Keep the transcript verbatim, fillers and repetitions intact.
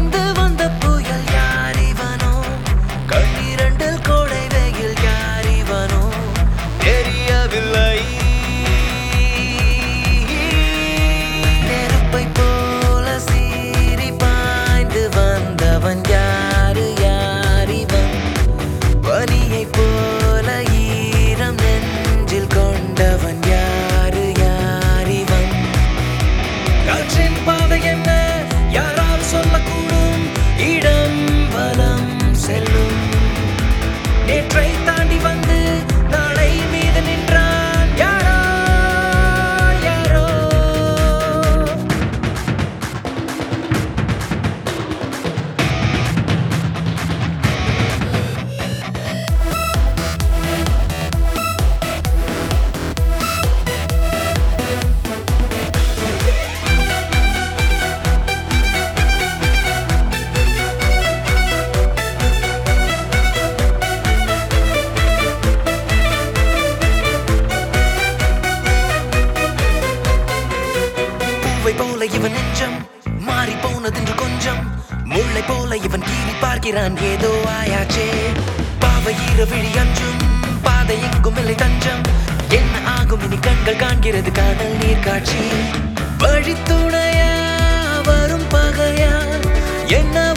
வந்து வந்த புயல் யார் இவனோ கண்ணீரண்டில் கோடை வெயில் யார் இவனோ தெரியவில்லை நெருப்பை போல சீறி பாய்ந்து வந்தவன் யாரு யார் இவன் பனியை போல ஈரம் நெஞ்சில் கொண்டவன் யாரு யார் இவன் காற்றின் பாதை என்ன யாரால் சொல்லக்கூடும் இடம் வலம் செல்லும் நேற்றை தாண்டி வந்து நாளை மீது நின்றான் யாரோ யாரோ பூவை போல இவன் நெஞ்சம் மாறி போனதென்று கொஞ்சம் முல்லை போல இவன் கீறி பார்க்கிறான் ஏதோ ஆயாச்சே பாவை ஈர விழி அஞ்சும் பாதை எங்கும் இல்லை தஞ்சம் என்ன ஆகும் இனி கண்கள் காண்கிறது காணல் நீர் காட்சி வழித்துணையா வரும் பகையா என்ன